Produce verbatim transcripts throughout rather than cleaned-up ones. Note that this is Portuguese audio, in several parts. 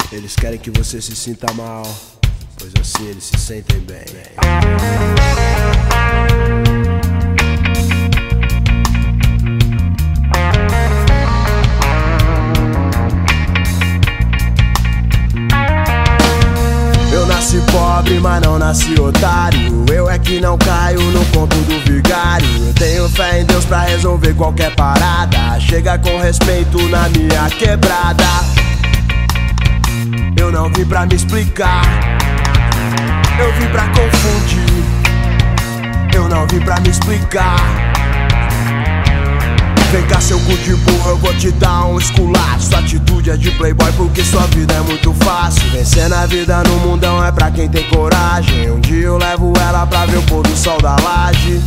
Eles querem que você se sinta mal, pois assim eles se sentem bem. Eu nasci pobre, mas não nasci otário. Eu é que não caio no conto do vigário. Eu tenho fé em Deus pra resolver qualquer parada. Chega com respeito na minha quebrada. Eu não vim pra me explicar, eu vim pra confundir. Eu não vim pra me explicar. Vem cá, seu cu de burro, eu vou te dar um esculacho. Sua atitude é de playboy porque sua vida é muito fácil. Vencer na vida no mundão é pra quem tem coragem. Um dia eu levo ela pra ver o pôr do sol da laje.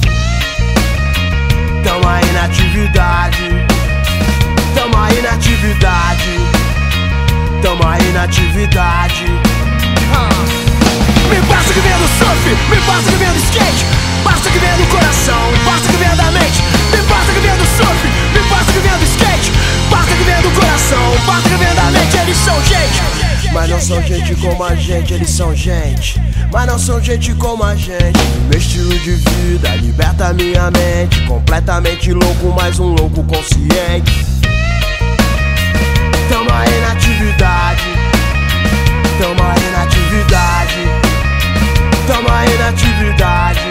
Tamo aí na atividade, tamo aí na atividade, tamo aí na atividade. Me passa que vem do surf, me passa que vem do skate, passa que vem do coração, passa que vem da mente. Me passa que vem do surf, me passa que vem do skate, passa que vem do coração, passa que vem da mente. Eles são gente, mas não são gente como a gente. Eles são gente, mas não são gente como a gente. Meu estilo de vida liberta minha mente. Completamente louco, mas um louco consciente. Tamo aí na atividade, tamo aí na atividade, tamo aí na atividade.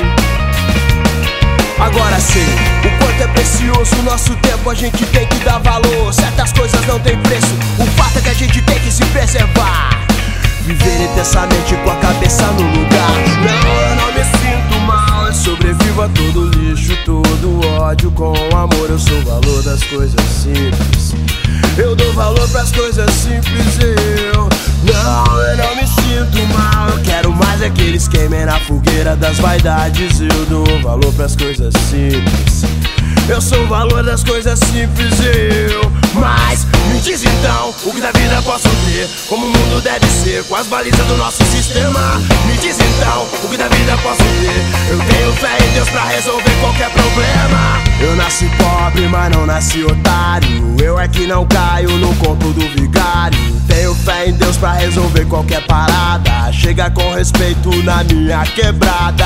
Agora sei o quanto é precioso o nosso tempo, a gente tem que dar valor. Certas coisas não tem preço, o fato é que a gente tem que se preservar. Viver intensamente com a cabeça no lugar. Não, eu não me sinto mal, eu sobrevivo a todo lixo, todo ódio com amor. Eu sou o valor das coisas simples, eu dou valor pras coisas simples. Eu, não, eu não me sinto mal, eu quero mais é que eles queimem na fogueira das vaidades. Eu dou valor pras coisas simples, eu sou o valor das coisas simples. Eu, mas me diz então, o que da vida posso ter, como o mundo deve ser, com as balizas do nosso sistema. Me diz então, o que da vida posso ter, eu tenho fé em Deus pra resolver qualquer problema. Eu nasci pobre, mas não nasci otário. Eu é que não caio no conto do vigário. Tenho fé em Deus pra resolver qualquer parada. Chega com respeito na minha quebrada.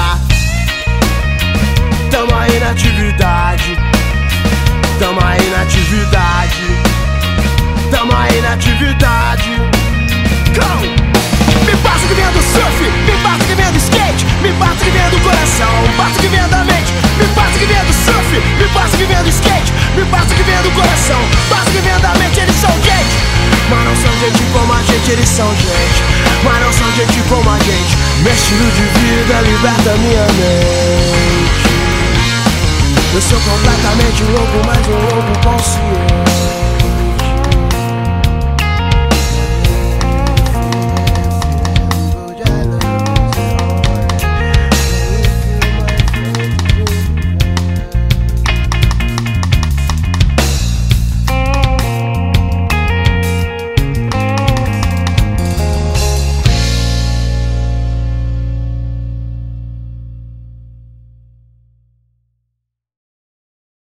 Tamo aí na atividade, tamo aí na atividade, tamo aí na atividade. Go! Me passa que vem do surf, me passa que vem do skate, me passa que vem do coração, passa que vem da mente. Me passa que vem do surf, me passa que vem do skate, me passa que vem do coração, passa que vem da mente. Eles são gente, mas não são gente como a gente. Eles são gente, mas não são gente como a gente. Meu estilo de vida liberta minha mente. Eu sou completamente louco, mas um louco consciente.